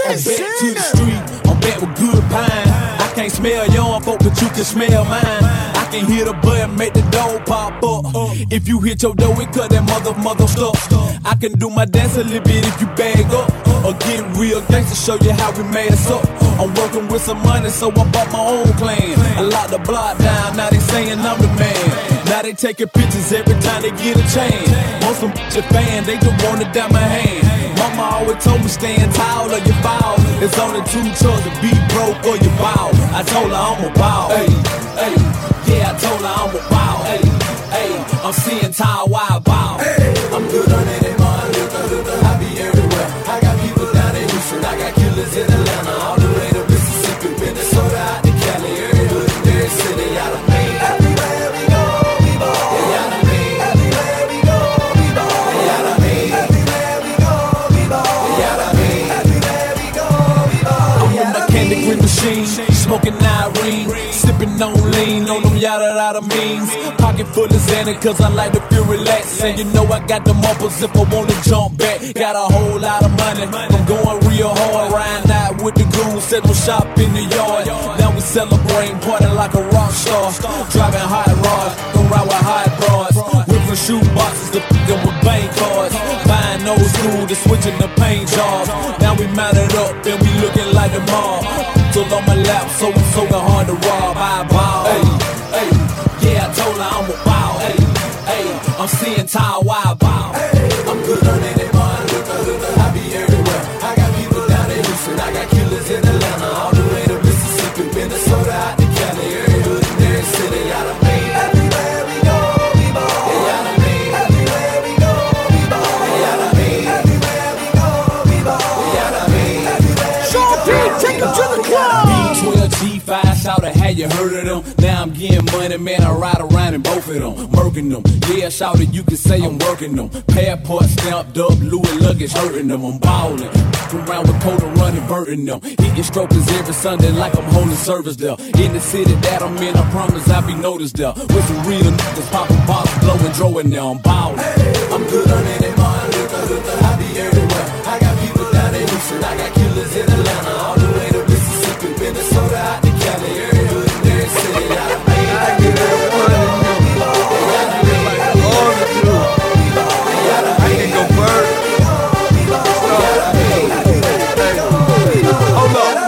Back to the street, I'm back with good pine. I can't smell young folk, but you can smell mine. I can hear the button, make the door pop up. If you hit your door, it cut that mother stuff. I can do my dance a little bit if you bag up. Or get real gangsta, show you how we made us up. I'm working with some money, so I bought my own clan. I locked the block down, now they saying I'm the man. Now they taking pictures every time they get a chance. Most of them bitch fan, they just want it down my hand. Mama always told me stand tall or you fall. It's only two choices, to be broke or you bow. I told her I'm a ball, hey, hey. Yeah, I told her I'm a ball, hey, hey. I'm seeing tall, why I bow. I'm good on it, I be everywhere. I got people down in Houston, I got killers in Atlanta, all the way to Mississippi, Minnesota, out to Cali, every hood in every city, out of me. Everywhere we go, we ball. Yeah, out of me. Everywhere we go, we ball. Yeah, out of me. Everywhere we go, we ball. Yeah, out of me. Everywhere we go, we ball. I'm in my candy green machine, smoking Irene, sipping on lean, on them yada means. Pocket full of Xanny, cause I like to feel relaxed. And you know I got them uppers if I wanna jump back. Got a whole lot of money, I'm going real hard. Riding out with the goons, set no shop in the yard. Now we celebrating, party like a rock star. Driving hot rods, gon' ride with hot broads. Whipping shoe boxes to them with bank cards. Buying old school to switching the paint jobs. Now we mounted up and we looking like the mob. Till on my lap, so it's so hard to rob. I bow, hey, hey. Yeah, I told her I'm a ball, hey, hey. I'm seeing tall, why I bow. I'm good on it, I be everywhere. I got people down in Houston, I got killers in Atlanta, all the way to Mississippi, Minnesota, out to Cali, every hood in every city, out of me. Everywhere we go, we ball. Yeah, out of me. Everywhere we go, we ball. Yeah, out of me. Everywhere we go, we ball. Yeah, out of me. Sean P, take him to the club. B12 G5, shout out, had you heard of them? Now I'm getting money, man, I ride around in both of them, murking them. Yeah, shout it, you can say I'm working them. Passport stamped up, Louis luggage hurting them. I'm ballin', around with cold and running, burning them. Eating strokers every Sunday like I'm holding service there. In the city that I'm in, I promise I'll be noticed there. With some real niggas popping bottles, blowing, drawing there, I'm ballin'.